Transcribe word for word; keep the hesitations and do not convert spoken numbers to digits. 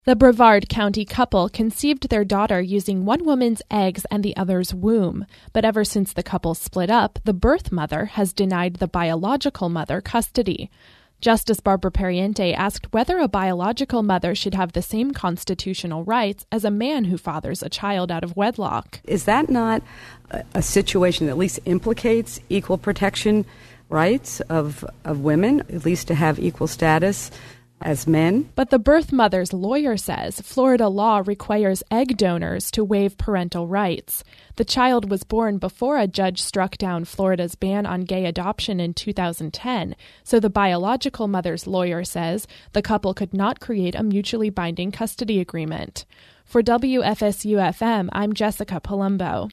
The Brevard County couple conceived their daughter using one woman's eggs and the other's womb, but ever since the couple split up, the birth mother has denied the biological mother custody. Justice Barbara Pariente asked whether a biological mother should have the same constitutional rights as a man who fathers a child out of wedlock. Is that not a, a situation that at least implicates equal protection rights of, of women, at least to have equal status as men? But the birth mother's lawyer says Florida law requires egg donors to waive parental rights. The child was born before a judge struck down Florida's ban on gay adoption in two thousand ten, so the biological mother's lawyer says the couple could not create a mutually binding custody agreement. For W F S U F M, I'm Jessica Palumbo.